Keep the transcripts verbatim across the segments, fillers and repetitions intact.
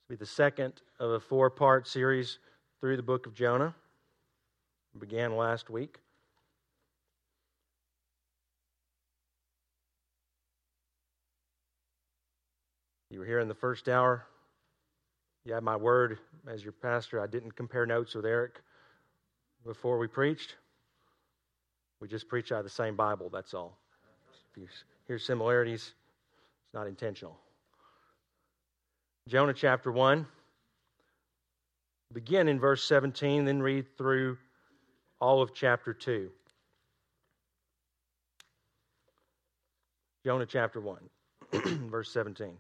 Be the second of a four-part series through the book of Jonah. It began last week. You were here in the first hour. You had my word as your pastor. I didn't compare notes with Eric before we preached. We just preach out of the same Bible, that's all. If you hear similarities, it's not intentional. Jonah chapter one. Begin in verse seventeen, then read through all of chapter two. Jonah chapter one, verse seventeen.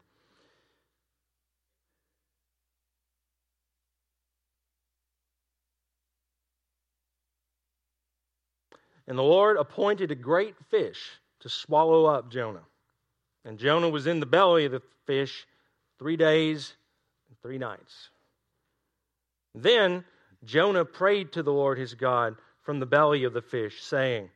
And the Lord appointed a great fish to swallow up Jonah. And Jonah was in the belly of the fish three days and three nights. Then Jonah prayed to the Lord his God from the belly of the fish, saying,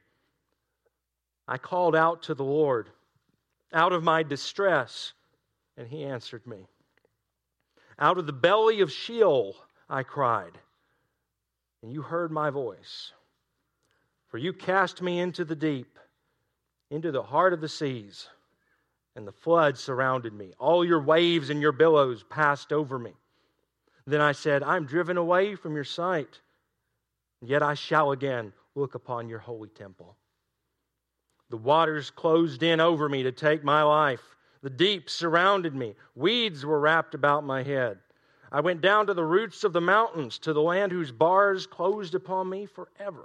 I called out to the Lord out of my distress, and he answered me. Out of the belly of Sheol I cried, and you heard my voice. For you cast me into the deep, into the heart of the seas, and the flood surrounded me. All your waves and your billows passed over me. Then I said, I am driven away from your sight, yet I shall again look upon your holy temple. The waters closed in over me to take my life. The deep surrounded me. Weeds were wrapped about my head. I went down to the roots of the mountains, to the land whose bars closed upon me forever.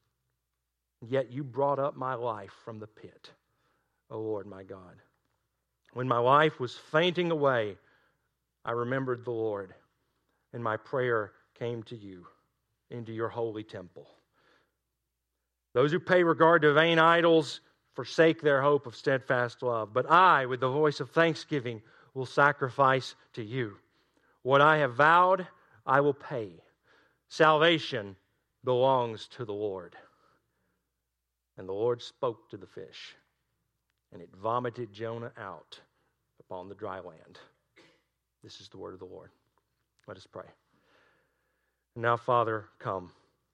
Yet you brought up my life from the pit, O Lord my God. When my life was fainting away, I remembered the Lord, and my prayer came to you into your holy temple. Those who pay regard to vain idols forsake their hope of steadfast love. But I, with the voice of thanksgiving, will sacrifice to you. What I have vowed, I will pay. Salvation belongs to the Lord. And the Lord spoke to the fish, and it vomited Jonah out upon the dry land. This is the word of the Lord. Let us pray. And now, Father, come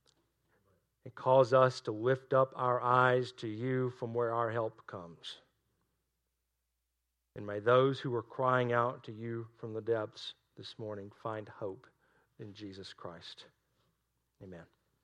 and cause us to lift up our eyes to you from where our help comes. And may those who are crying out to you from the depths this morning find hope in Jesus Christ. Amen.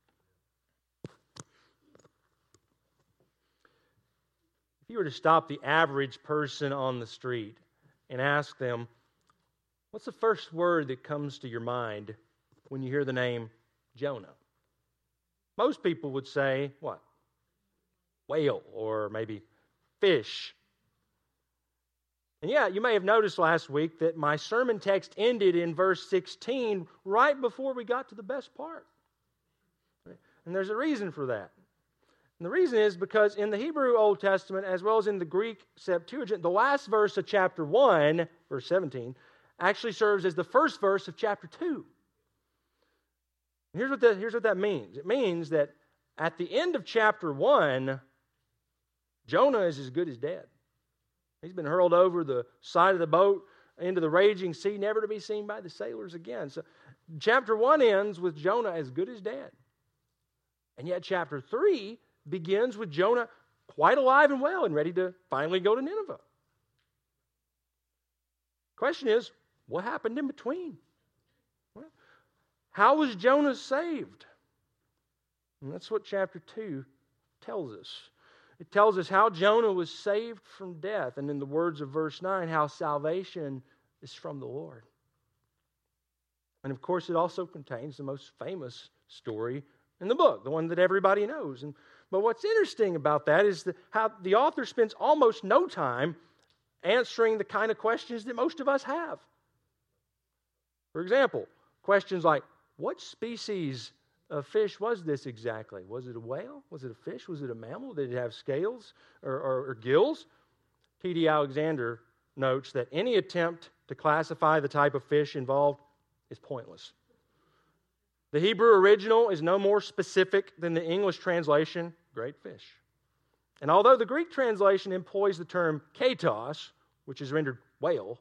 If you were to stop the average person on the street and ask them, what's the first word that comes to your mind when you hear the name Jonah? Most people would say, what? Whale, or maybe fish. And yeah, you may have noticed last week that my sermon text ended in verse sixteen right before we got to the best part. And there's a reason for that. And the reason is because in the Hebrew Old Testament, as well as in the Greek Septuagint, the last verse of chapter one, verse seventeen, actually serves as the first verse of chapter two. And here's what that, here's what that means. It means that at the end of chapter one, Jonah is as good as dead. He's been hurled over the side of the boat into the raging sea, never to be seen by the sailors again. So chapter one ends with Jonah as good as dead. And yet chapter three begins with Jonah quite alive and well and ready to finally go to Nineveh. Question is, what happened in between? How was Jonah saved? And that's what chapter two tells us. It tells us how Jonah was saved from death. And in the words of verse nine, how salvation is from the Lord. And of course, it also contains the most famous story in the book, the one that everybody knows. And but what's interesting about that is that how the author spends almost no time answering the kind of questions that most of us have. For example, questions like, what species of fish was this exactly? Was it a whale? Was it a fish? Was it a mammal? Did it have scales or, or, or gills? T D Alexander notes that any attempt to classify the type of fish involved is pointless. The Hebrew original is no more specific than the English translation, great fish. And although the Greek translation employs the term katos, which is rendered whale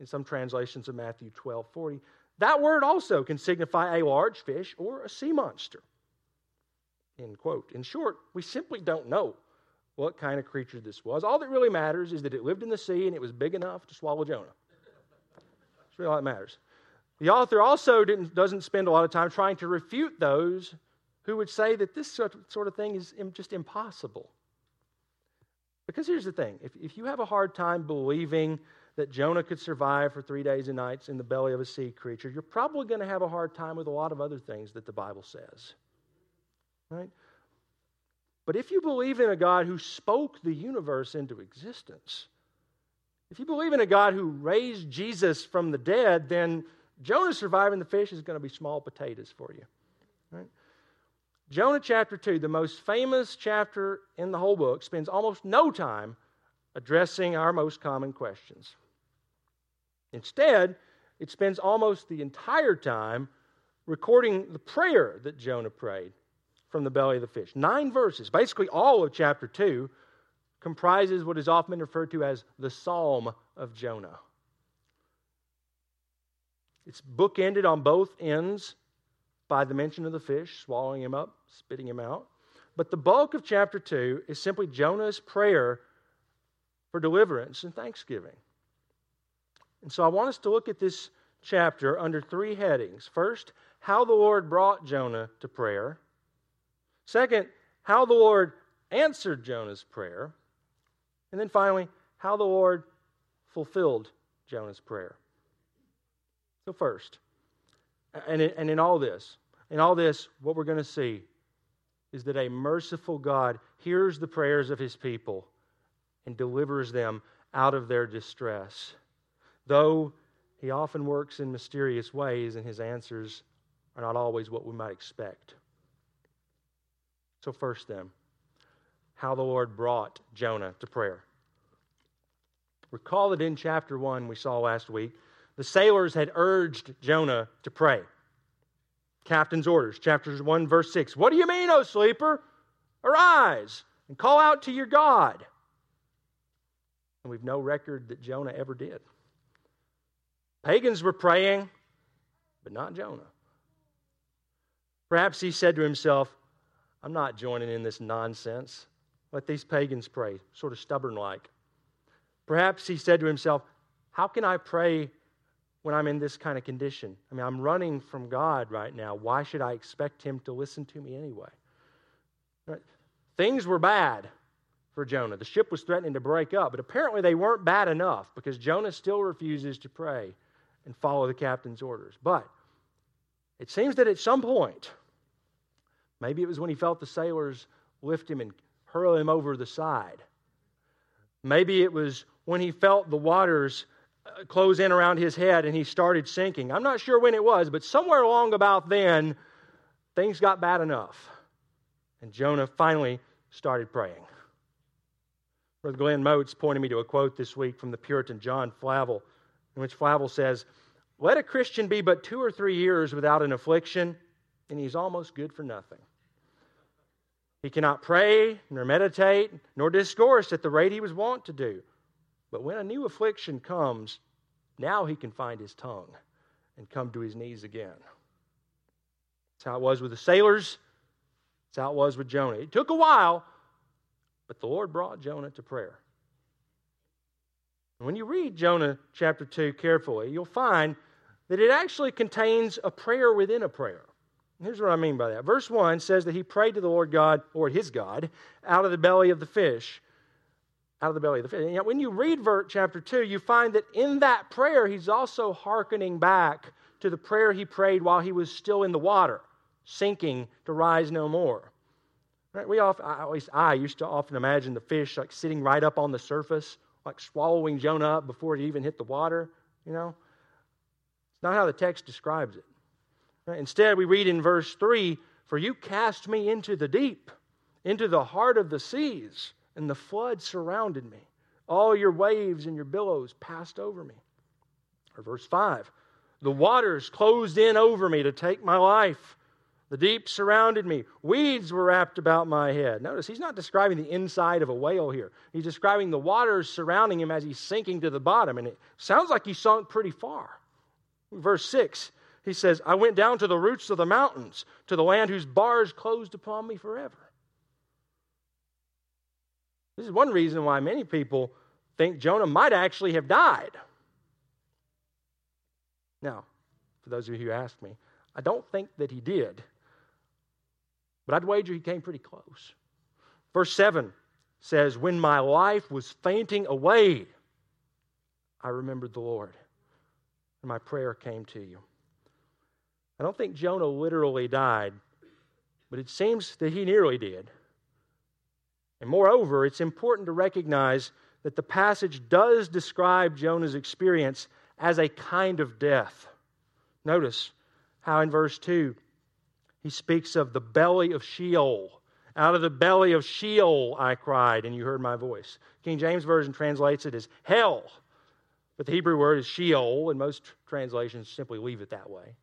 in some translations of Matthew twelve forty. That word also can signify a large fish or a sea monster. End quote. In short, we simply don't know what kind of creature this was. All that really matters is that it lived in the sea and it was big enough to swallow Jonah. That's really all that matters. The author also didn't, doesn't spend a lot of time trying to refute those who would say that this sort of thing is just impossible. Because here's the thing. If, if you have a hard time believing that Jonah could survive for three days and nights in the belly of a sea creature, you're probably going to have a hard time with a lot of other things that the Bible says. Right? But if you believe in a God who spoke the universe into existence, if you believe in a God who raised Jesus from the dead, then Jonah surviving the fish is going to be small potatoes for you. Right? Jonah chapter two, the most famous chapter in the whole book, spends almost no time addressing our most common questions. Instead, it spends almost the entire time recording the prayer that Jonah prayed from the belly of the fish. Nine verses, basically all of chapter two, comprises what is often referred to as the Psalm of Jonah. It's bookended on both ends by the mention of the fish, swallowing him up, spitting him out. But the bulk of chapter two is simply Jonah's prayer for deliverance and thanksgiving. And so I want us to look at this chapter under three headings. First, how the Lord brought Jonah to prayer. Second, how the Lord answered Jonah's prayer. And then finally, how the Lord fulfilled Jonah's prayer. So first, and in, and in all this, in all this, what we're going to see is that a merciful God hears the prayers of His people and delivers them out of their distress. Though He often works in mysterious ways and His answers are not always what we might expect. So first then, how the Lord brought Jonah to prayer. Recall that in chapter one we saw last week, the sailors had urged Jonah to pray. Captain's orders, chapter one, verse six. What do you mean, O sleeper? Arise and call out to your God. And we've no record that Jonah ever did. Pagans were praying, but not Jonah. Perhaps he said to himself, I'm not joining in this nonsense. Let these pagans pray, sort of stubborn-like. Perhaps he said to himself, how can I pray when I'm in this kind of condition? I mean, I'm running from God right now. Why should I expect Him to listen to me anyway? Right? Things were bad for Jonah. The ship was threatening to break up, but apparently they weren't bad enough because Jonah still refuses to pray and follow the captain's orders. But it seems that at some point, maybe it was when he felt the sailors lift him and hurl him over the side. Maybe it was when he felt the waters close in around his head and he started sinking. I'm not sure when it was, but somewhere along about then, things got bad enough. And Jonah finally started praying. Brother Glenn Motes pointed me to a quote this week from the Puritan John Flavel, in which Flavel says, let a Christian be but two or three years without an affliction, and he's almost good for nothing. He cannot pray, nor meditate, nor discourse at the rate he was wont to do. But when a new affliction comes, now he can find his tongue and come to his knees again. That's how it was with the sailors. That's how it was with Jonah. It took a while, but the Lord brought Jonah to prayer. And when you read Jonah chapter two carefully, you'll find that it actually contains a prayer within a prayer. And here's what I mean by that. Verse one says that he prayed to the Lord God, or his God, out of the belly of the fish. Out of the belly of the fish. And yet when you read verse, chapter two, you find that in that prayer, he's also hearkening back to the prayer he prayed while he was still in the water, sinking to rise no more. Right? We often, at least I used to often imagine the fish like sitting right up on the surface, like swallowing Jonah up before it even hit the water. You know, it's not how the text describes it. Right? Instead, we read in verse three, "For you cast me into the deep, into the heart of the seas, and the flood surrounded me. All your waves and your billows passed over me." Or verse five, "The waters closed in over me to take my life. The deep surrounded me. Weeds were wrapped about my head. Notice, he's not describing the inside of a whale here. He's describing the waters surrounding him as he's sinking to the bottom. And it sounds like he sunk pretty far. Verse six, he says, I went down to the roots of the mountains, to the land whose bars closed upon me forever. This is one reason why many people think Jonah might actually have died. Now, for those of you who asked me, I don't think that he did. But I'd wager he came pretty close. Verse seven says, when my life was fainting away, I remembered the Lord, and my prayer came to you. I don't think Jonah literally died, but it seems that he nearly did. And moreover, it's important to recognize that the passage does describe Jonah's experience as a kind of death. Notice how in verse two, he speaks of the belly of Sheol. Out of the belly of Sheol I cried, and you heard my voice. King James Version translates it as hell. But the Hebrew word is Sheol, and most translations simply leave it that way.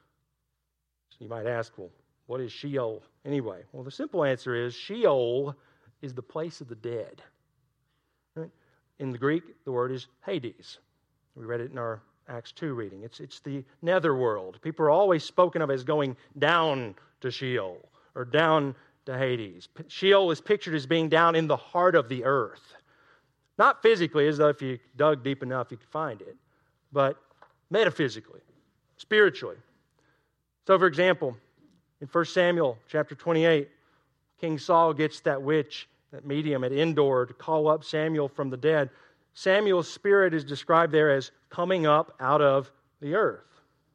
So you might ask, well, what is Sheol anyway? Well, the simple answer is Sheol is the place of the dead. Right? In the Greek, the word is Hades. We read it in our Acts two reading. It's, it's the netherworld. People are always spoken of as going down to Sheol or down to Hades. Sheol is pictured as being down in the heart of the earth. Not physically, as though if you dug deep enough you could find it, but metaphysically, spiritually. So, for example, in First Samuel chapter twenty-eight, King Saul gets that witch, that medium at Endor, to call up Samuel from the dead. Samuel's spirit is described there as coming up out of the earth.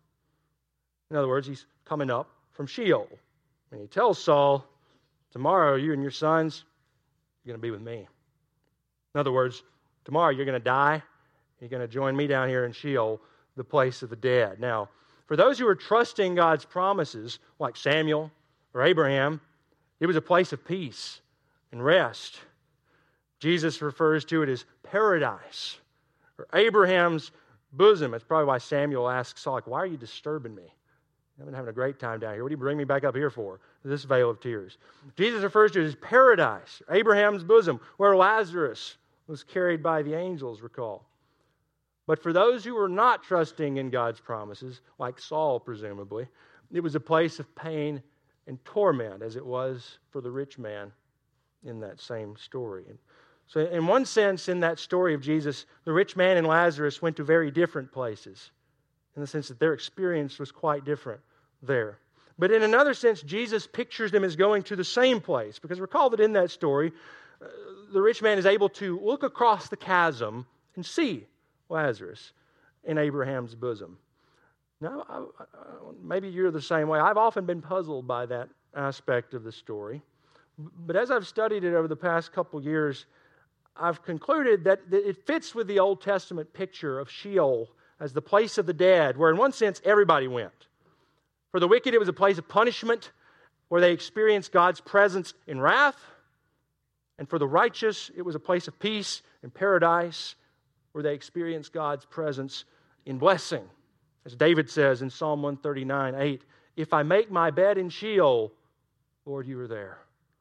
In other words, he's coming up from Sheol. And he tells Saul, tomorrow you and your sons are going to be with me. In other words, tomorrow you're going to die. You're going to join me down here in Sheol, the place of the dead. Now, for those who are trusting God's promises, like Samuel or Abraham, it was a place of peace and rest. Jesus refers to it as paradise, or Abraham's bosom. That's probably why Samuel asks Saul, like, why are you disturbing me? I've been having a great time down here. What do you bring me back up here for? This vale of tears. Jesus refers to it as paradise, Abraham's bosom, where Lazarus was carried by the angels, recall. But for those who were not trusting in God's promises, like Saul presumably, it was a place of pain and torment, as it was for the rich man in that same story. So in one sense, in that story of Jesus, the rich man and Lazarus went to very different places, in the sense that their experience was quite different there. But in another sense, Jesus pictures them as going to the same place, because recall that in that story, uh, the rich man is able to look across the chasm and see Lazarus in Abraham's bosom. Now, I, I, maybe you're the same way. I've often been puzzled by that aspect of the story. But as I've studied it over the past couple years, I've concluded that it fits with the Old Testament picture of Sheol as the place of the dead, where in one sense everybody went. For the wicked, it was a place of punishment where they experienced God's presence in wrath. And for the righteous, it was a place of peace and paradise where they experienced God's presence in blessing. As David says in Psalm one thirty-nine, eight, if I make my bed in Sheol, Lord, you are there.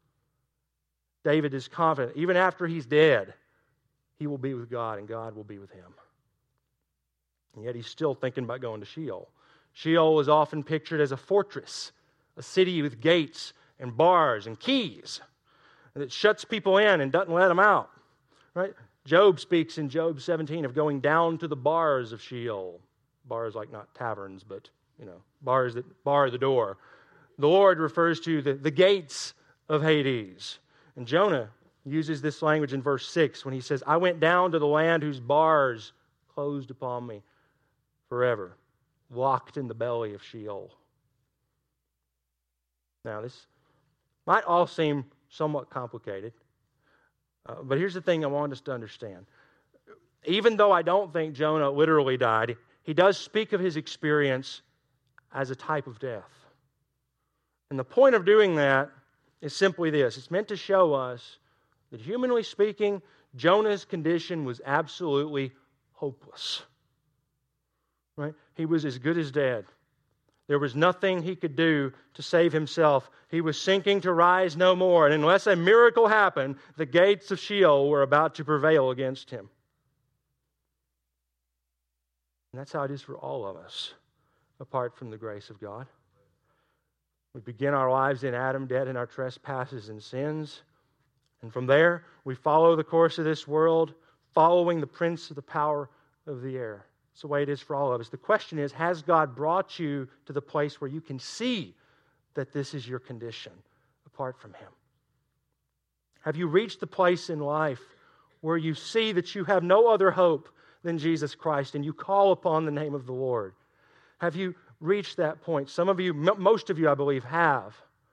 David is confident, even after he's dead, he will be with God and God will be with him. And yet he's still thinking about going to Sheol. Sheol is often pictured as a fortress, a city with gates and bars and keys, and it shuts people in and doesn't let them out. Right? Job speaks in Job seventeen of going down to the bars of Sheol. Bars like not taverns, but you know, bars that bar the door. The Lord refers to the, the gates of Hades. And Jonah uses this language in verse six when he says, I went down to the land whose bars closed upon me forever, locked in the belly of Sheol. Now, this might all seem somewhat complicated, uh, but here's the thing I want us to understand. Even though I don't think Jonah literally died, he does speak of his experience as a type of death. And the point of doing that is simply this. It's meant to show us that, humanly speaking, Jonah's condition was absolutely hopeless. Right? He was as good as dead. There was nothing he could do to save himself. He was sinking to rise no more. And unless a miracle happened, the gates of Sheol were about to prevail against him. And that's how it is for all of us, apart from the grace of God. We begin our lives in Adam, dead in our trespasses and sins. And from there, we follow the course of this world, following the prince of the power of the air. It's the way it is for all of us. The question is, has God brought you to the place where you can see that this is your condition apart from Him? Have you reached the place in life where you see that you have no other hope than Jesus Christ and you call upon the name of the Lord? Have you reached that point? Some of you, m- most of you, I believe, have.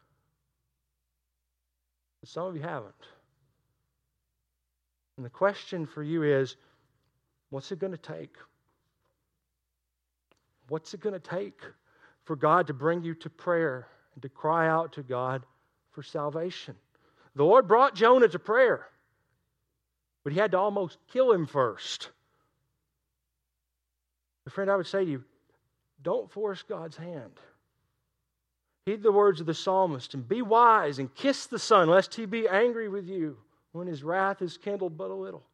But some of you haven't. And the question for you is, what's it going to take? What's it going to take for God to bring you to prayer and to cry out to God for salvation? The Lord brought Jonah to prayer, but He had to almost kill him first. Friend, I would say to you, don't force God's hand. Heed the words of the psalmist and be wise and kiss the Son, lest He be angry with you when His wrath is kindled but a little.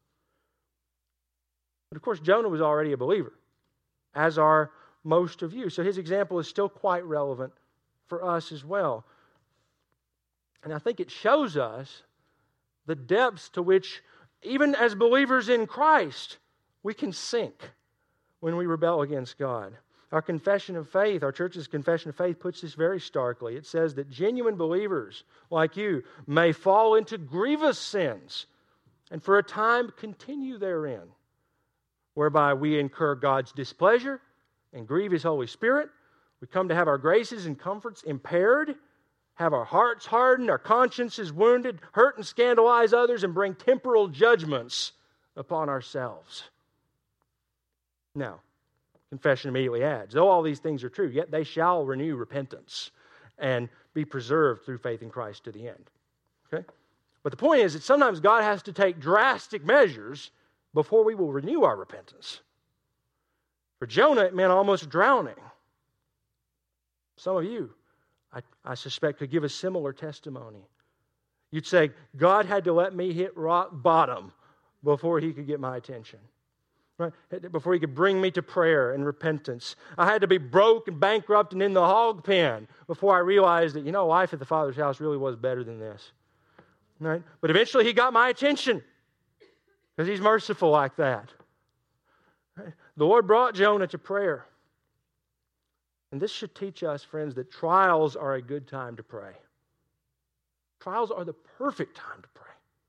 But of course, Jonah was already a believer, as are most of you. So his example is still quite relevant for us as well. And I think it shows us the depths to which, even as believers in Christ, we can sink when we rebel against God. Our confession of faith, our church's confession of faith, puts this very starkly. It says that genuine believers like you may fall into grievous sins and for a time continue therein, whereby we incur God's displeasure and grieve His Holy Spirit. We come to have our graces and comforts impaired, have our hearts hardened, our consciences wounded, hurt and scandalize others, and bring temporal judgments upon ourselves. Now, confession immediately adds, though all these things are true, yet they shall renew repentance and be preserved through faith in Christ to the end. Okay? But the point is that sometimes God has to take drastic measures before we will renew our repentance. For Jonah, it meant almost drowning. Some of you, I, I suspect, could give a similar testimony. You'd say, God had to let me hit rock bottom before He could get my attention. Right? Before He could bring me to prayer and repentance. I had to be broke and bankrupt and in the hog pen before I realized that, you know, life at the Father's house really was better than this. Right? But eventually He got my attention because He's merciful like that. Right? The Lord brought Jonah to prayer. And this should teach us, friends, that trials are a good time to pray. Trials are the perfect time to pray.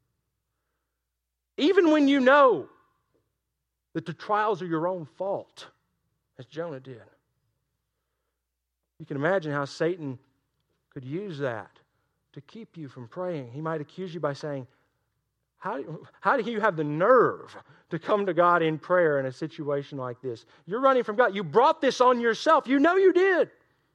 Even when you know that the trials are your own fault, as Jonah did. You can imagine how Satan could use that to keep you from praying. He might accuse you by saying, how, how do you have the nerve to come to God in prayer in a situation like this? You're running from God. You brought this on yourself. You know you did.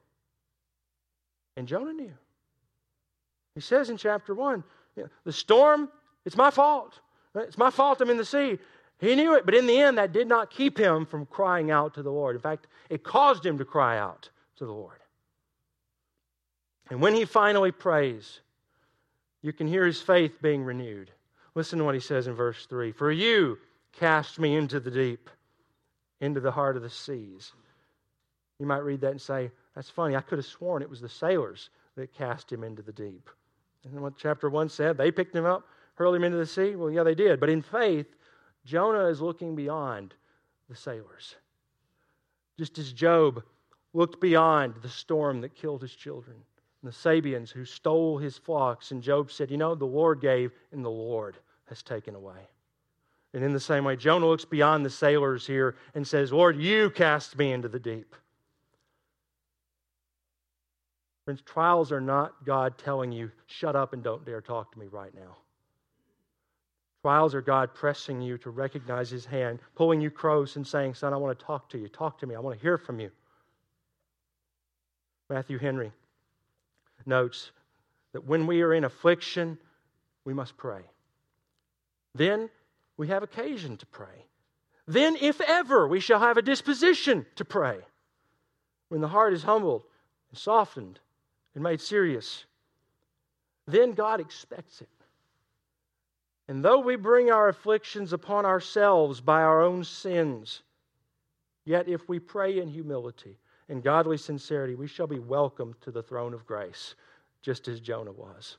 And Jonah knew. He says in chapter one, you know, the storm, it's my fault. It's my fault I'm in the sea. He knew it, but in the end, that did not keep him from crying out to the Lord. In fact, it caused him to cry out to the Lord. And when he finally prays, you can hear his faith being renewed. Listen to what he says in verse three. For you cast me into the deep, into the heart of the seas. You might read that and say, that's funny, I could have sworn it was the sailors that cast him into the deep. And what chapter one said, they picked him up, hurled him into the sea. Well, yeah, they did. But in faith, Jonah is looking beyond the sailors. Just as Job looked beyond the storm that killed his children, and the Sabians who stole his flocks, and Job said, you know, the Lord gave and the Lord has taken away. And in the same way, Jonah looks beyond the sailors here and says, Lord, you cast me into the deep. Friends, trials are not God telling you, shut up and don't dare talk to me right now. Trials are God pressing you to recognize His hand, pulling you close and saying, son, I want to talk to you. Talk to me. I want to hear from you. Matthew Henry notes that when we are in affliction, we must pray. Then we have occasion to pray. Then, if ever, we shall have a disposition to pray. when the heart is humbled and softened and made serious, then God expects it. And though we bring our afflictions upon ourselves by our own sins, yet if we pray in humility and godly sincerity, we shall be welcomed to the throne of grace, just as Jonah was.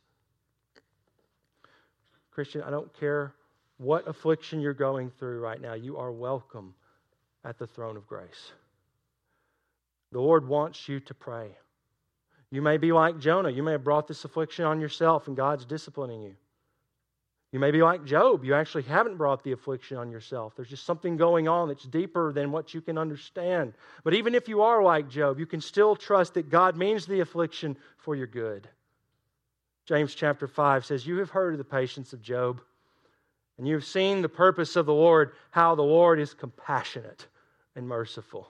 Christian, I don't care what affliction you're going through right now, you are welcome at the throne of grace. The Lord wants you to pray. You may be like Jonah. You may have brought this affliction on yourself and God's disciplining you. You may be like Job. You actually haven't brought the affliction on yourself. There's just something going on that's deeper than what you can understand. But even if you are like Job, you can still trust that God means the affliction for your good. James chapter five says, "You have heard of the patience of Job, and you have seen the purpose of the Lord, how the Lord is compassionate and merciful."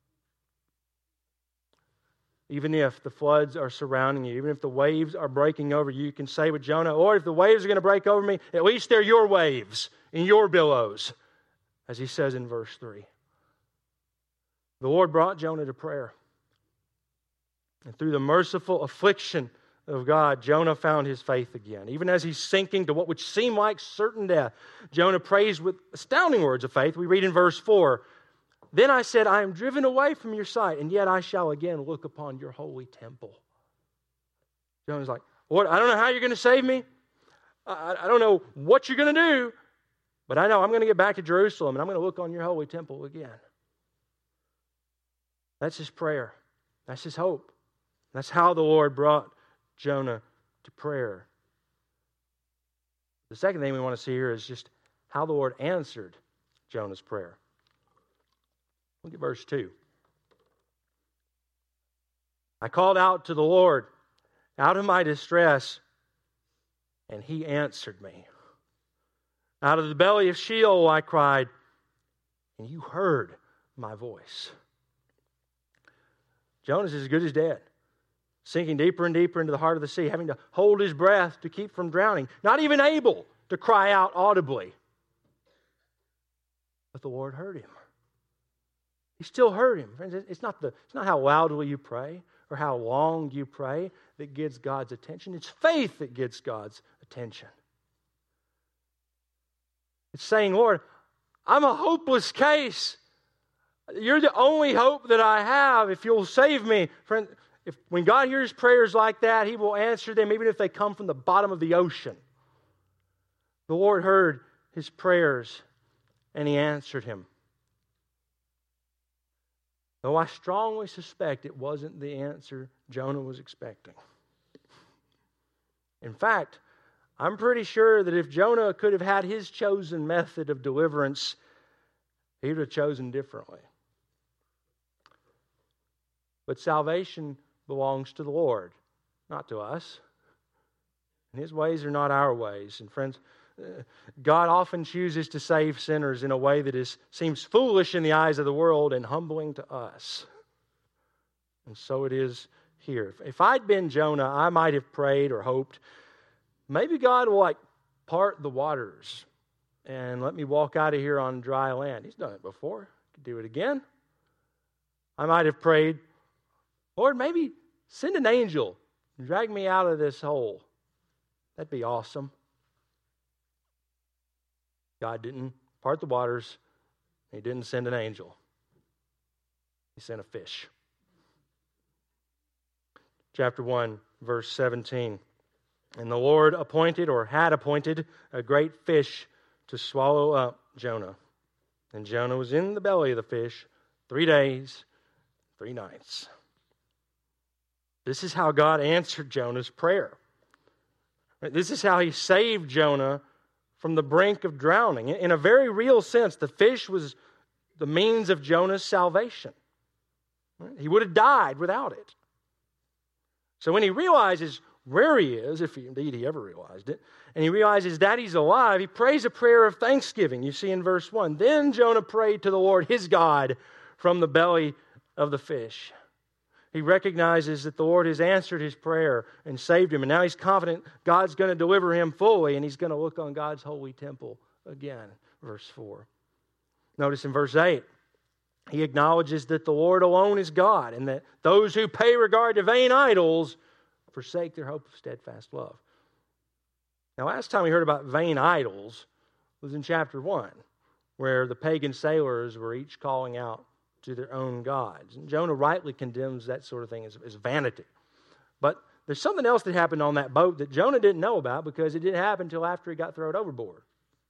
Even if the floods are surrounding you, even if the waves are breaking over you, you can say with Jonah, "Lord, if the waves are going to break over me, at least they're your waves and your billows," as he says in verse three. The Lord brought Jonah to prayer. And through the merciful affliction of God, Jonah found his faith again. Even as he's sinking to what would seem like certain death, Jonah prays with astounding words of faith. We read in verse four, "Then I said, I am driven away from your sight, and yet I shall again look upon your holy temple." Jonah's like, "Lord, I don't know how you're going to save me. I, I don't know what you're going to do, but I know I'm going to get back to Jerusalem, and I'm going to look on your holy temple again." That's his prayer. That's his hope. That's how the Lord brought Jonah to prayer. The second thing we want to see here is just how the Lord answered Jonah's prayer. Look at verse two. "I called out to the Lord out of my distress, and he answered me. Out of the belly of Sheol I cried, and you heard my voice." Jonah's as good as dead, sinking deeper and deeper into the heart of the sea, having to hold his breath to keep from drowning, not even able to cry out audibly. But the Lord heard him. He still heard him. Friends, it's not, the, it's not how loudly you pray or how long you pray that gets God's attention. It's faith that gets God's attention. It's saying, "Lord, I'm a hopeless case. You're the only hope that I have if you'll save me." Friend, if, when God hears prayers like that, He will answer them even if they come from the bottom of the ocean. The Lord heard his prayers and He answered him. Though I strongly suspect it wasn't the answer Jonah was expecting. In fact, I'm pretty sure that if Jonah could have had his chosen method of deliverance, he would have chosen differently. But salvation belongs to the Lord, not to us. And His ways are not our ways. And friends, God often chooses to save sinners in a way that is seems foolish in the eyes of the world and humbling to us. And so it is here. If I'd been Jonah, I might have prayed or hoped, maybe God will like part the waters and let me walk out of here on dry land. He's done it before. He could do it again. I might have prayed, "Lord, maybe send an angel and drag me out of this hole. That'd be awesome." God didn't part the waters. He didn't send an angel. He sent a fish. Chapter one, verse seventeen. "And the Lord appointed, or had appointed, a great fish to swallow up Jonah. And Jonah was in the belly of the fish three days, three nights." This is how God answered Jonah's prayer. This is how He saved Jonah from the brink of drowning. In a very real sense, the fish was the means of Jonah's salvation. He would have died without it. So when he realizes where he is, if he, indeed he ever realized it, and he realizes that he's alive, he prays a prayer of thanksgiving. You see in verse one, "Then Jonah prayed to the Lord his God from the belly of the fish." He recognizes that the Lord has answered his prayer and saved him. And now he's confident God's going to deliver him fully. And he's going to look on God's holy temple again. Verse four. Notice in verse eight. he acknowledges that the Lord alone is God, and that those who pay regard to vain idols forsake their hope of steadfast love. Now, last time we heard about vain idols was in chapter one, where the pagan sailors were each calling out to their own gods. And Jonah rightly condemns that sort of thing as, as vanity. But there's something else that happened on that boat that Jonah didn't know about, because it didn't happen until after he got thrown overboard.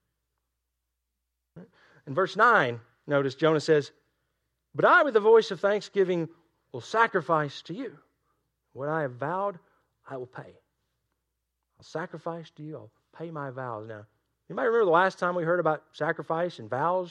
In verse nine, notice Jonah says, "But I with the voice of thanksgiving will sacrifice to you. What I have vowed, I will pay." I'll sacrifice to you, I'll pay my vows. Now, you might remember the last time we heard about sacrifice and vows?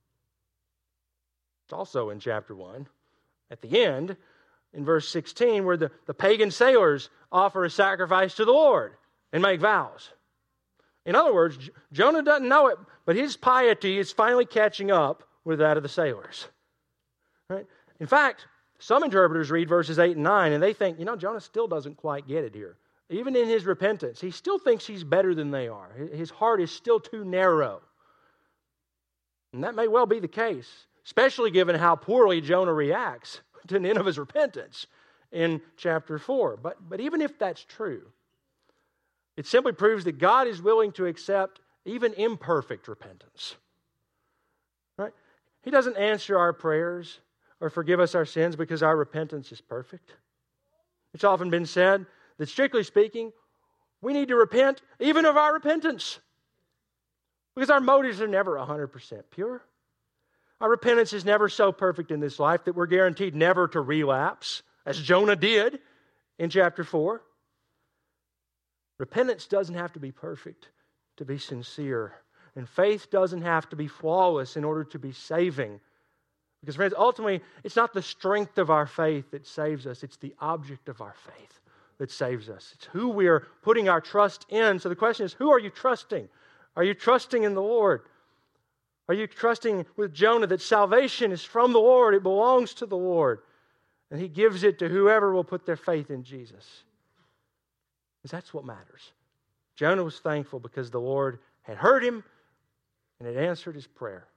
It's also in chapter one. At the end, in verse sixteen, where the, the pagan sailors offer a sacrifice to the Lord and make vows. In other words, Jonah doesn't know it, but his piety is finally catching up with that of the sailors. Right? In fact, some interpreters read verses eight and nine, and they think, you know, Jonah still doesn't quite get it here. Even in his repentance, he still thinks he's better than they are. His heart is still too narrow. And that may well be the case, especially given how poorly Jonah reacts to Nineveh's repentance in chapter four. But, but even if that's true, it simply proves that God is willing to accept even imperfect repentance. Right? He doesn't answer our prayers or forgive us our sins because our repentance is perfect. It's often been said that, strictly speaking, we need to repent even of our repentance, because our motives are never one hundred percent pure. Our repentance is never so perfect in this life that we're guaranteed never to relapse, as Jonah did in chapter four. Repentance doesn't have to be perfect to be sincere, and faith doesn't have to be flawless in order to be saving. Because, friends, ultimately, it's not the strength of our faith that saves us, it's the object of our faith that saves us. It's who we are putting our trust in. So the question is, who are you trusting? Are you trusting in the Lord? Are you trusting with Jonah that salvation is from the Lord, it belongs to the Lord, and He gives it to whoever will put their faith in Jesus? Because that's what matters. Jonah was thankful because the Lord had heard him and had answered his prayer.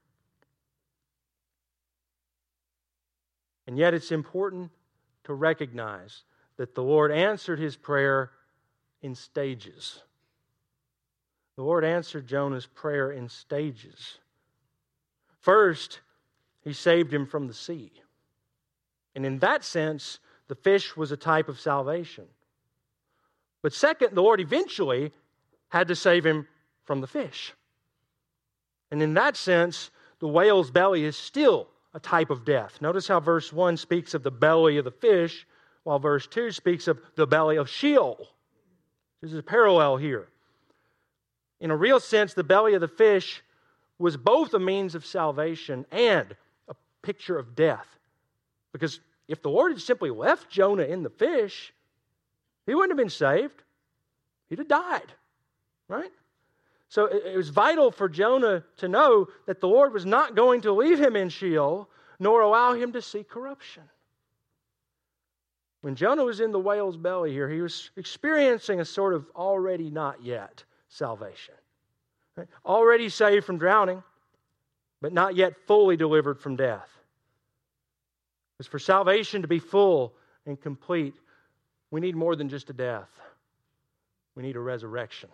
And yet it's important to recognize that the Lord answered his prayer in stages. The Lord answered Jonah's prayer in stages. First, He saved him from the sea. And in that sense, the fish was a type of salvation. But second, the Lord eventually had to save him from the fish. And in that sense, the whale's belly is still a type of death. Notice how verse one speaks of the belly of the fish, while verse two speaks of the belly of Sheol. There's a parallel here. In a real sense, the belly of the fish was both a means of salvation and a picture of death. Because if the Lord had simply left Jonah in the fish, he wouldn't have been saved. He'd have died, right? So it was vital for Jonah to know that the Lord was not going to leave him in Sheol, nor allow him to see corruption. When Jonah was in the whale's belly here, he was experiencing a sort of already not yet salvation. Right? Already saved from drowning, but not yet fully delivered from death. Because for salvation to be full and complete, we need more than just a death. We need a resurrection.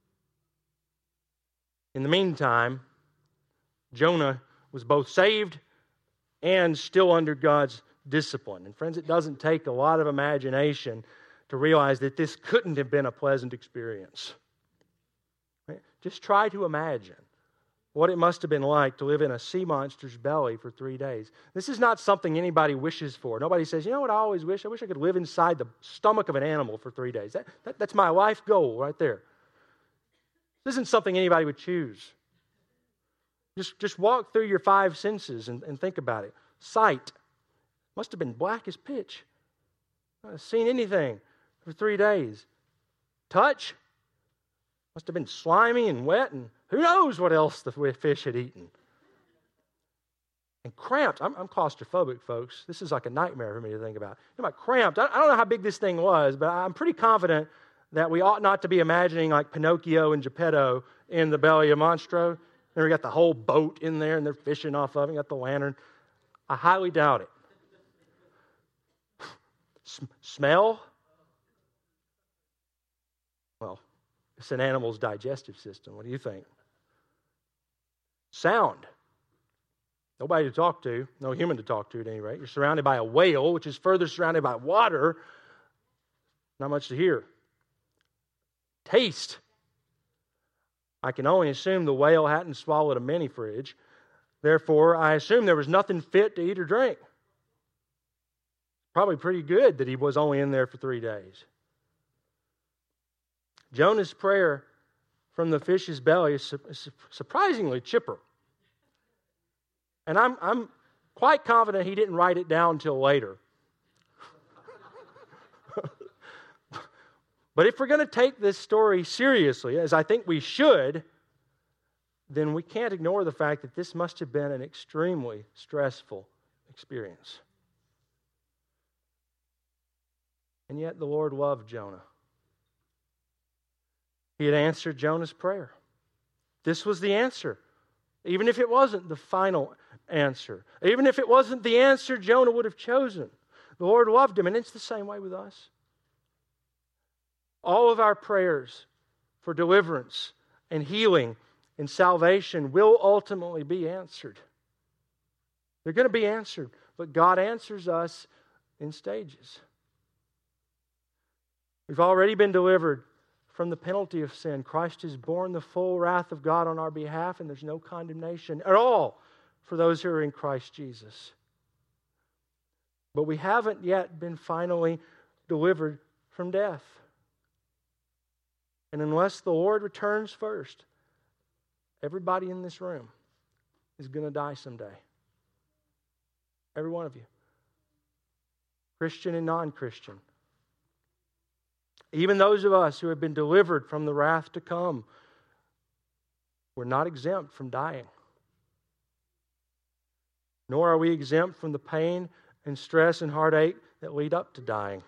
In the meantime, Jonah was both saved and still under God's discipline. And friends, it doesn't take a lot of imagination to realize that this couldn't have been a pleasant experience. Right? Just try to imagine what it must have been like to live in a sea monster's belly for three days. This is not something anybody wishes for. Nobody says, you know what I always wish? I wish I could live inside the stomach of an animal for three days. That, that, that's my life goal right there. This isn't something anybody would choose. Just, just walk through your five senses and, and think about it. Sight must have been black as pitch. I haven't seen anything for three days. Touch must have been slimy and wet, and who knows what else the fish had eaten. And cramped. I'm, I'm claustrophobic, folks. This is like a nightmare for me to think about. You know, about cramped. I, I don't know how big this thing was, but I'm pretty confident that we ought not to be imagining like Pinocchio and Geppetto in the belly of Monstro. And we got the whole boat in there, and they're fishing off of it. You got the lantern. I highly doubt it. S- smell? Well, it's an animal's digestive system. What do you think? Sound. Nobody to talk to, no human to talk to at any rate. You're surrounded by a whale, which is further surrounded by water. Not much to hear. Taste. I can only assume the whale hadn't swallowed a mini fridge. Therefore, I assume there was nothing fit to eat or drink. Probably pretty good that he was only in there for three days. Jonah's prayer from the fish's belly is surprisingly chipper. And I'm, I'm quite confident he didn't write it down until later. But if we're going to take this story seriously, as I think we should, then we can't ignore the fact that this must have been an extremely stressful experience. And yet the Lord loved Jonah. He had answered Jonah's prayer. This was the answer. Even if it wasn't the final answer. Even if it wasn't the answer Jonah would have chosen. The Lord loved him, and it's the same way with us. All of our prayers for deliverance and healing and salvation will ultimately be answered. They're going to be answered, but God answers us in stages. We've already been delivered from the penalty of sin. Christ has borne the full wrath of God on our behalf, and there's no condemnation at all for those who are in Christ Jesus. But we haven't yet been finally delivered from death. And unless the Lord returns first, everybody in this room is going to die someday. Every one of you. Christian and non-Christian. Even those of us who have been delivered from the wrath to come, we're not exempt from dying. Nor are we exempt from the pain and stress and heartache that lead up to dying.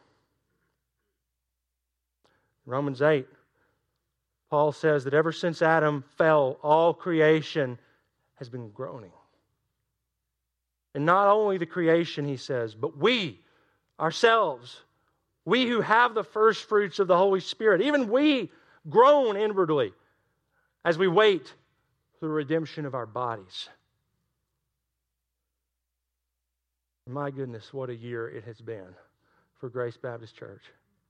Romans eight, Paul says that ever since Adam fell, all creation has been groaning. And not only the creation, he says, but we, ourselves, we who have the first fruits of the Holy Spirit, even we groan inwardly as we wait for the redemption of our bodies. My goodness, what a year it has been for Grace Baptist Church.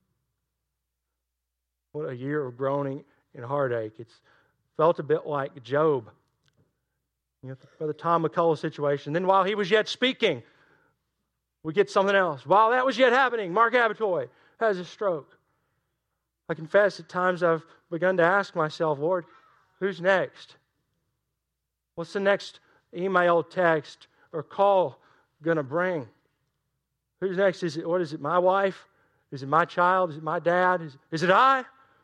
What a year of groaning and heartache. It's felt a bit like Job. You know, the Tom McCullough situation. Then while he was yet speaking, we get something else. While that was yet happening, Mark Abitoy has a stroke. I confess at times I've begun to ask myself, Lord, who's next? What's the next email, text, or call going to bring? Who's next? Is it, what is it, my wife? Is it my child? Is it my dad? Is, is it I?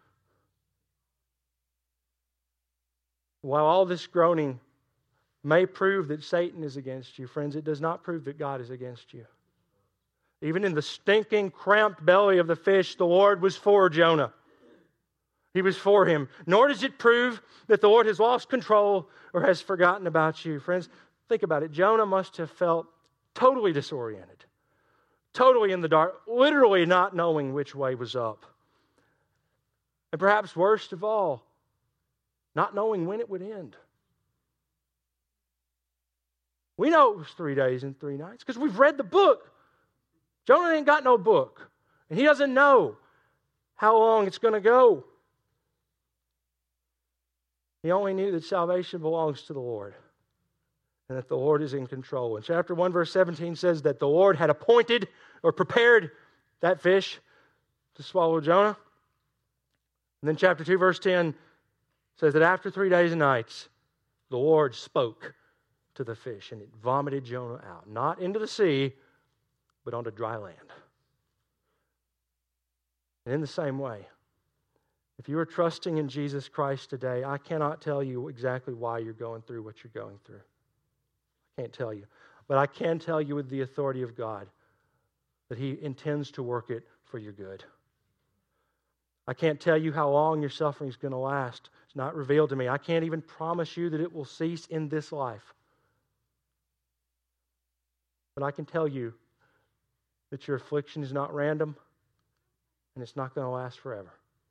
While all this groaning may prove that Satan is against you, friends, it does not prove that God is against you. Even in the stinking, cramped belly of the fish, the Lord was for Jonah. He was for him. Nor does it prove that the Lord has lost control or has forgotten about you. Friends, think about it. Jonah must have felt totally disoriented, totally in the dark, literally not knowing which way was up. And perhaps worst of all, not knowing when it would end. We know it was three days and three nights because we've read the book. Jonah ain't got no book. And he doesn't know how long it's going to go. He only knew that salvation belongs to the Lord and that the Lord is in control. And chapter one, verse seventeen says that the Lord had appointed or prepared that fish to swallow Jonah. And then chapter two, verse ten says that after three days and nights, the Lord spoke to the fish and it vomited Jonah out. Not into the sea, but onto dry land. And in the same way, if you are trusting in Jesus Christ today, I cannot tell you exactly why you're going through what you're going through. I can't tell you. But I can tell you with the authority of God that He intends to work it for your good. I can't tell you how long your suffering is going to last. It's not revealed to me. I can't even promise you that it will cease in this life. But I can tell you that your affliction is not random, and it's not going to last forever.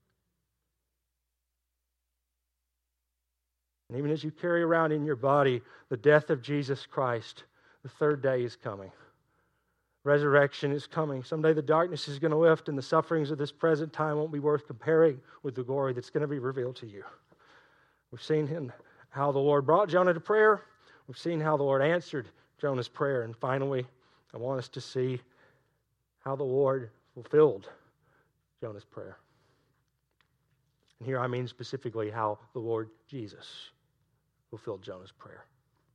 And even as you carry around in your body the death of Jesus Christ, the third day is coming. Resurrection is coming. Someday the darkness is going to lift, and the sufferings of this present time won't be worth comparing with the glory that's going to be revealed to you. We've seen him, how the Lord brought Jonah to prayer. We've seen how the Lord answered Jonah's prayer. And finally, I want us to see how the Lord fulfilled Jonah's prayer. And here I mean specifically how the Lord Jesus fulfilled Jonah's prayer.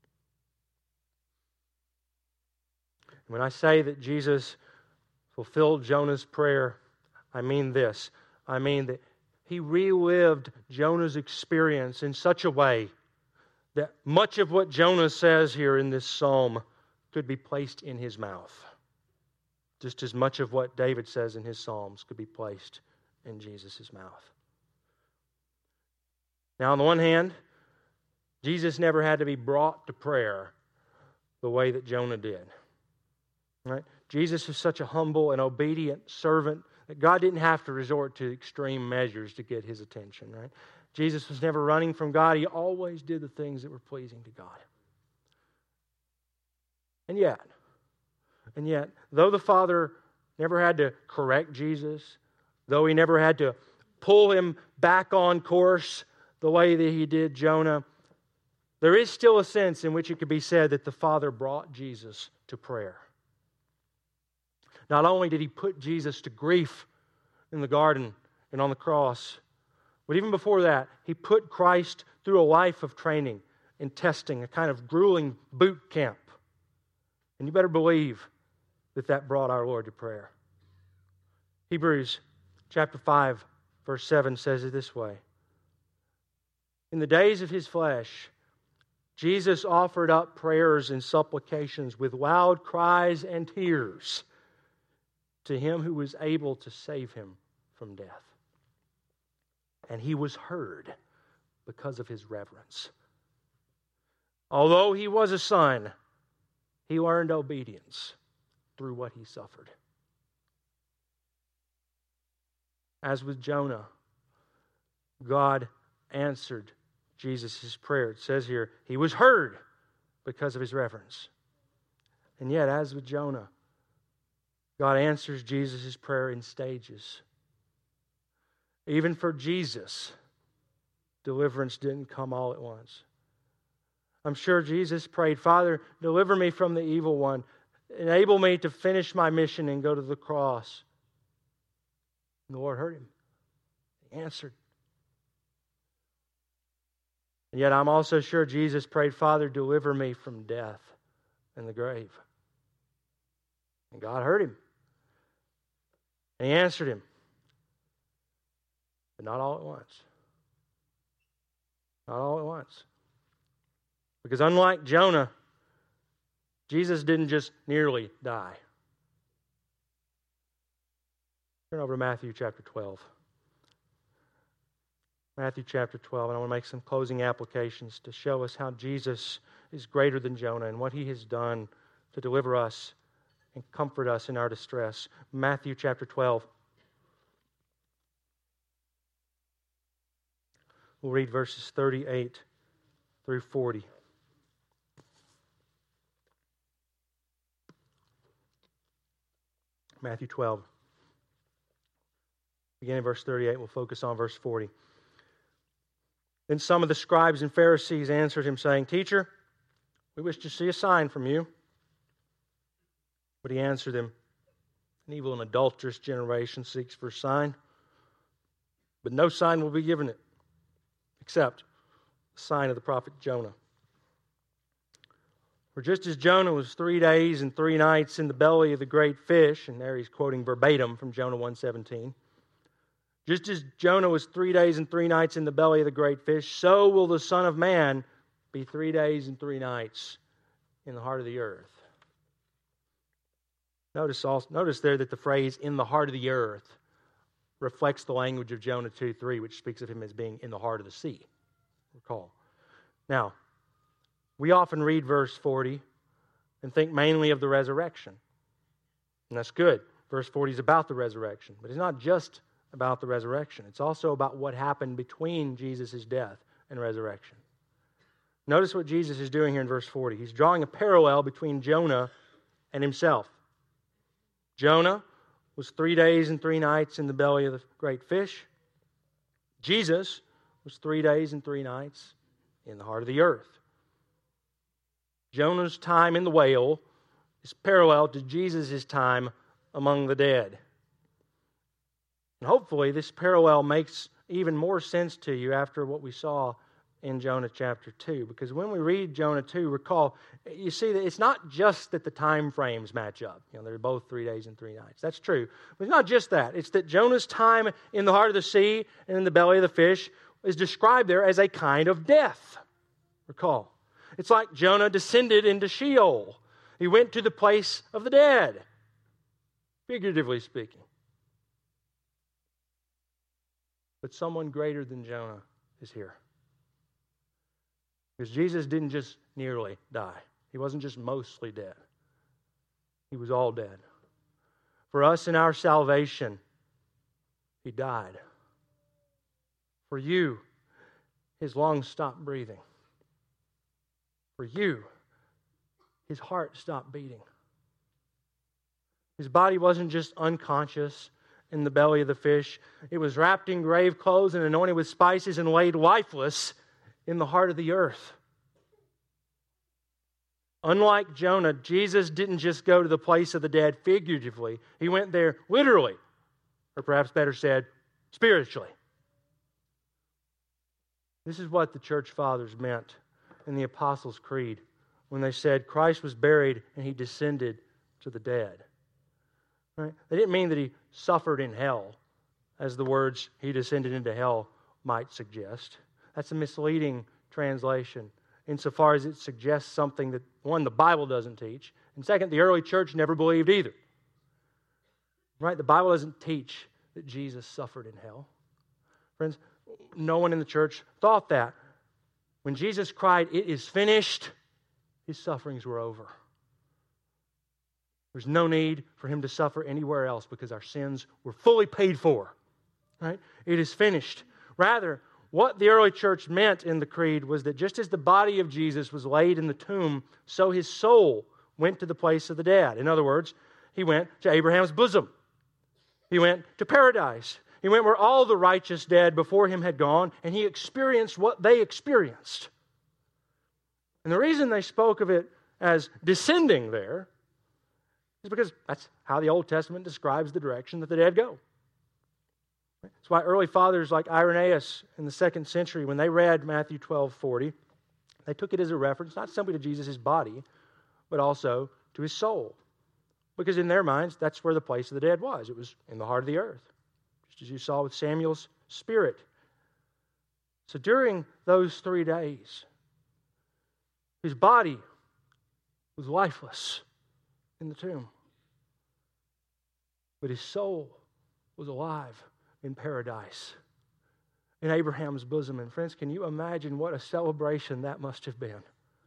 And when I say that Jesus fulfilled Jonah's prayer, I mean this. I mean that he relived Jonah's experience in such a way that much of what Jonah says here in this psalm could be placed in his mouth. Just as much of what David says in his psalms could be placed in Jesus' mouth. Now, on the one hand, Jesus never had to be brought to prayer the way that Jonah did. Right? Jesus is such a humble and obedient servant that God didn't have to resort to extreme measures to get his attention. Right? Jesus was never running from God. He always did the things that were pleasing to God. And yet, and yet, though the Father never had to correct Jesus, though he never had to pull him back on course the way that he did Jonah, there is still a sense in which it could be said that the Father brought Jesus to prayer. Not only did he put Jesus to grief in the garden and on the cross, but even before that, he put Christ through a life of training and testing, a kind of grueling boot camp. And you better believe that that brought our Lord to prayer. Hebrews chapter five, verse seven says it this way. In the days of his flesh, Jesus offered up prayers and supplications with loud cries and tears to him who was able to save him from death. And he was heard because of his reverence. Although he was a son, he learned obedience through what he suffered. As with Jonah, God answered Jesus' prayer. It says here, he was heard because of his reverence. And yet, as with Jonah, God answers Jesus' prayer in stages. Even for Jesus, deliverance didn't come all at once. I'm sure Jesus prayed, Father, deliver me from the evil one. Enable me to finish my mission and go to the cross. And the Lord heard him. He answered. And yet I'm also sure Jesus prayed, Father, deliver me from death and the grave. And God heard him. And he answered him. But not all at once. Not all at once. Because unlike Jonah, Jesus didn't just nearly die. Turn over to Matthew chapter twelve. Matthew chapter twelve, and I want to make some closing applications to show us how Jesus is greater than Jonah and what he has done to deliver us and comfort us in our distress. Matthew chapter twelve. We'll read verses thirty-eight through forty. Matthew twelve. Beginning in verse thirty-eight, we'll focus on verse forty. Then some of the scribes and Pharisees answered him, saying, Teacher, we wish to see a sign from you. But he answered them, An evil and adulterous generation seeks for a sign, but no sign will be given it, except the sign of the prophet Jonah. For just as Jonah was three days and three nights in the belly of the great fish, and there he's quoting verbatim from Jonah one seventeen, just as Jonah was three days and three nights in the belly of the great fish, so will the Son of Man be three days and three nights in the heart of the earth. Notice also, notice there that the phrase in the heart of the earth reflects the language of Jonah two three, which speaks of him as being in the heart of the sea. Recall. Now, we often read verse forty and think mainly of the resurrection. And that's good. Verse forty is about the resurrection. But it's not just about the resurrection. It's also about what happened between Jesus' death and resurrection. Notice what Jesus is doing here in verse forty. He's drawing a parallel between Jonah and himself. Jonah was three days and three nights in the belly of the great fish. Jesus was three days and three nights in the heart of the earth. Jonah's time in the whale is parallel to Jesus' time among the dead. And hopefully this parallel makes even more sense to you after what we saw in Jonah chapter two. Because when we read Jonah two, recall, you see that it's not just that the time frames match up. You know, they're both three days and three nights. That's true. But it's not just that. It's that Jonah's time in the heart of the sea and in the belly of the fish is described there as a kind of death. Recall. It's like Jonah descended into Sheol. He went to the place of the dead, figuratively speaking. But someone greater than Jonah is here. Because Jesus didn't just nearly die. He wasn't just mostly dead. He was all dead. For us in our salvation, He died. For you, His lungs stopped breathing. For you, His heart stopped beating. His body wasn't just unconscious in the belly of the fish. It was wrapped in grave clothes and anointed with spices and laid lifeless in the heart of the earth. Unlike Jonah, Jesus didn't just go to the place of the dead figuratively. He went there literally, or perhaps better said, spiritually. This is what the church fathers meant in the Apostles' Creed when they said Christ was buried and He descended to the dead. Right? They didn't mean that He suffered in hell, as the words He descended into hell might suggest. That's a misleading translation, insofar as it suggests something that, one, the Bible doesn't teach, and second, the early church never believed either. Right? The Bible doesn't teach that Jesus suffered in hell. Friends, no one in the church thought that. When Jesus cried, "It is finished," His sufferings were over. There's no need for Him to suffer anywhere else because our sins were fully paid for. Right? It is finished. Rather, what the early church meant in the creed was that just as the body of Jesus was laid in the tomb, so His soul went to the place of the dead. In other words, He went to Abraham's bosom. He went to paradise. He went where all the righteous dead before Him had gone, and He experienced what they experienced. And the reason they spoke of it as descending there is because that's how the Old Testament describes the direction that the dead go. That's why early fathers like Irenaeus in the second century, when they read Matthew twelve forty, they took it as a reference not simply to Jesus' body, but also to His soul. Because in their minds, that's where the place of the dead was. It was in the heart of the earth, just as you saw with Samuel's spirit. So during those three days, His body was lifeless in the tomb, but His soul was alive in paradise, in Abraham's bosom. And friends, can you imagine what a celebration that must have been?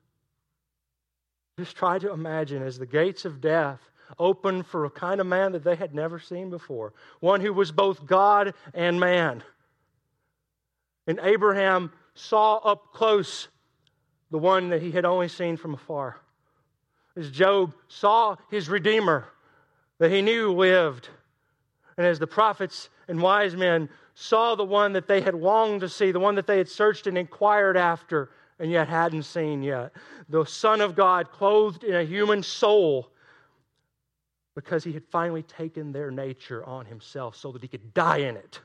Just try to imagine as the gates of death opened for a kind of man that they had never seen before, one who was both God and man. And Abraham saw up close the one that he had only seen from afar. As Job saw his Redeemer that he knew lived, and as the prophets and wise men saw the one that they had longed to see, the one that they had searched and inquired after and yet hadn't seen yet, the Son of God clothed in a human soul, because He had finally taken their nature on Himself so that He could die in it.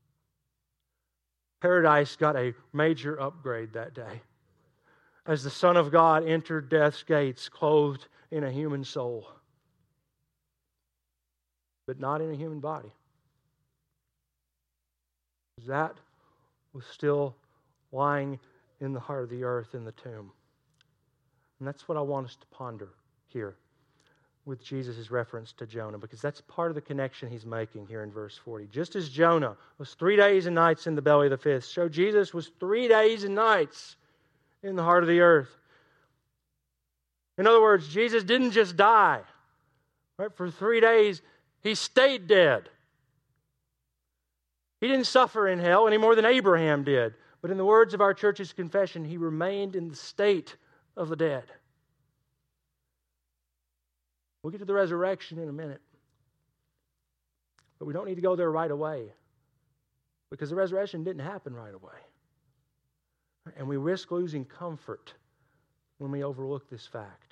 Paradise got a major upgrade that day as the Son of God entered death's gates clothed in a human soul, but not in a human body. That was still lying in the heart of the earth in the tomb. And that's what I want us to ponder here with Jesus' reference to Jonah, because that's part of the connection He's making here in verse forty. Just as Jonah was three days and nights in the belly of the fish, so Jesus was three days and nights in the heart of the earth. In other words, Jesus didn't just die. Right? For three days, he stayed dead. He didn't suffer in hell any more than Abraham did. But in the words of our church's confession, he remained in the state of the dead. We'll get to the resurrection in a minute. But we don't need to go there right away, because the resurrection didn't happen right away. And we risk losing comfort when we overlook this fact.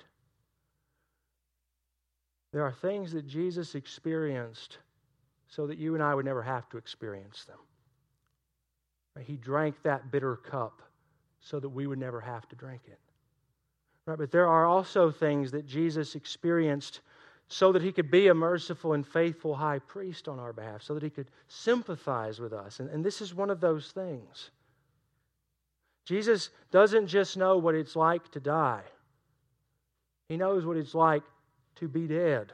There are things that Jesus experienced so that you and I would never have to experience them. He drank that bitter cup so that we would never have to drink it. Right? But there are also things that Jesus experienced so that he could be a merciful and faithful high priest on our behalf, so that he could sympathize with us. And, and this is one of those things. Jesus doesn't just know what it's like to die. He knows what it's like to be dead.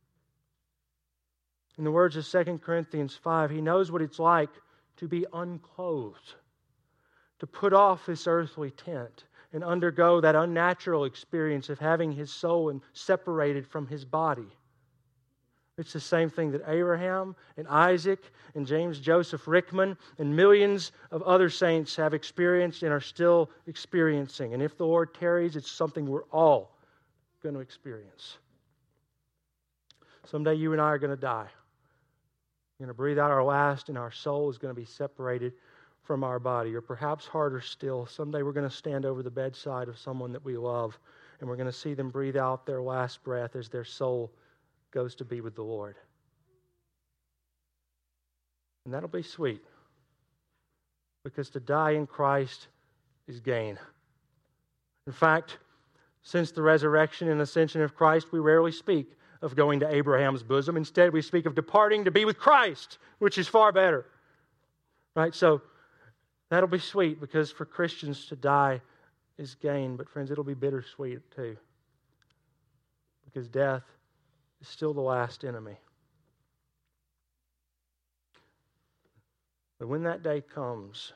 In the words of Second Corinthians five, he knows what it's like to be unclothed, to put off this earthly tent and undergo that unnatural experience of having his soul separated from his body. It's the same thing that Abraham and Isaac and James Joseph Rickman and millions of other saints have experienced and are still experiencing. And if the Lord tarries, it's something we're all going to experience. Someday you and I are going to die. We're going to breathe out our last, and our soul is going to be separated from our body. Or perhaps harder still, someday we're going to stand over the bedside of someone that we love, and we're going to see them breathe out their last breath as their soul goes to be with the Lord. And that'll be sweet, because to die in Christ is gain. In fact, since the resurrection and ascension of Christ, we rarely speak of going to Abraham's bosom. Instead, we speak of departing to be with Christ, which is far better. Right? So that'll be sweet, because for Christians to die is gain. But friends, it'll be bittersweet too, because death is still the last enemy. But when that day comes,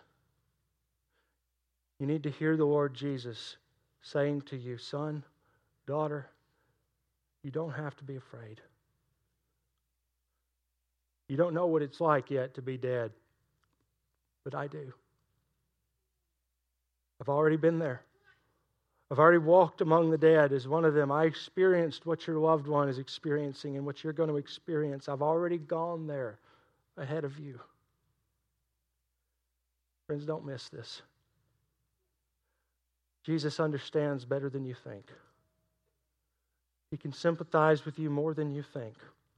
you need to hear the Lord Jesus saying to you, son, daughter, you don't have to be afraid. You don't know what it's like yet to be dead, but I do. I've already been there. I've already walked among the dead as one of them. I experienced what your loved one is experiencing and what you're going to experience. I've already gone there ahead of you. Friends, don't miss this. Jesus understands better than you think. He can sympathize with you more than you think.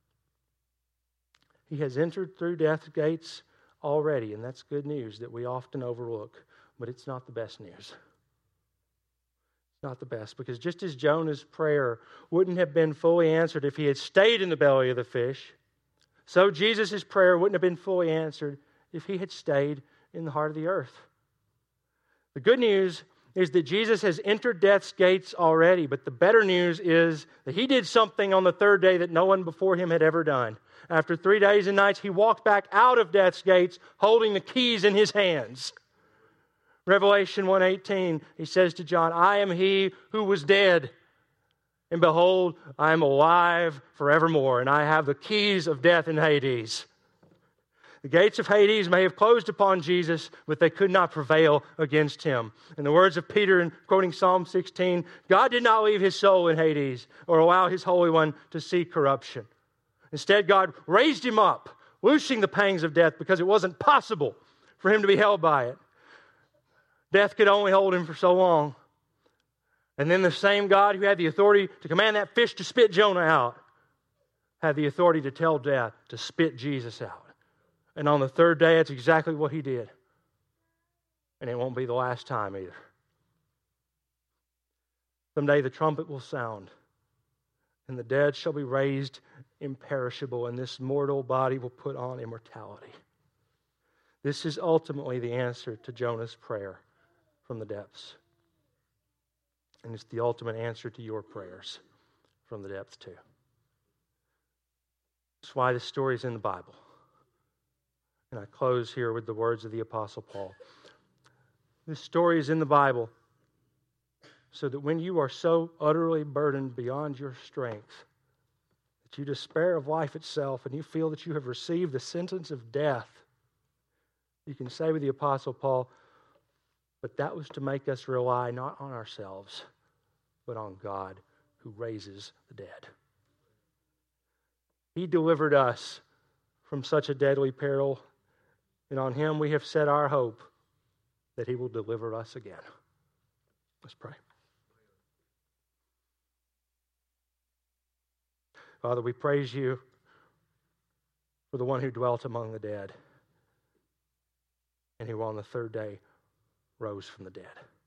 He has entered through death's gates already, and that's good news that we often overlook, but it's not the best news. It's not the best, because just as Jonah's prayer wouldn't have been fully answered if he had stayed in the belly of the fish, so Jesus' prayer wouldn't have been fully answered if he had stayed in the heart of the earth. The good news is that Jesus has entered death's gates already, but the better news is that he did something on the third day that no one before him had ever done. After three days and nights, he walked back out of death's gates holding the keys in his hands. Revelation one eighteen, he says to John, I am he who was dead, and behold, I am alive forevermore, and I have the keys of death and Hades. The gates of Hades may have closed upon Jesus, but they could not prevail against him. In the words of Peter, in quoting Psalm sixteen, God did not leave his soul in Hades or allow his Holy One to see corruption. Instead, God raised him up, loosing the pangs of death, because it wasn't possible for him to be held by it. Death could only hold him for so long. And then the same God who had the authority to command that fish to spit Jonah out had the authority to tell death to spit Jesus out. And on the third day, that's exactly what he did. And it won't be the last time either. Someday the trumpet will sound, and the dead shall be raised imperishable, and this mortal body will put on immortality. This is ultimately the answer to Jonah's prayer from the depths. And it's the ultimate answer to your prayers from the depths too. That's why this story is in the Bible. And I close here with the words of the Apostle Paul. This story is in the Bible so that when you are so utterly burdened beyond your strength, that you despair of life itself and you feel that you have received the sentence of death, you can say with the Apostle Paul, but that was to make us rely not on ourselves, but on God who raises the dead. He delivered us from such a deadly peril, and on Him we have set our hope that He will deliver us again. Let's pray. Father, we praise You for the one who dwelt among the dead and who on the third day rose from the dead.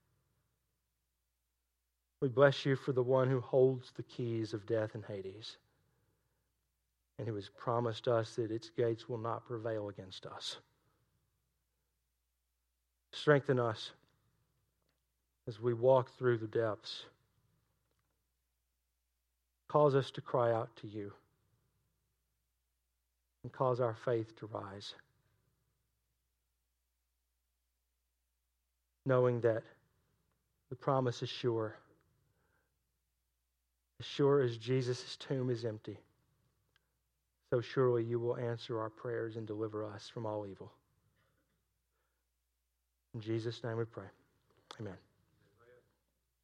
We bless You for the one who holds the keys of death and Hades and who has promised us that its gates will not prevail against us. Strengthen us as we walk through the depths. Cause us to cry out to You and cause our faith to rise, knowing that the promise is sure. As sure as Jesus' tomb is empty, so surely You will answer our prayers and deliver us from all evil. In Jesus' name we pray. Amen.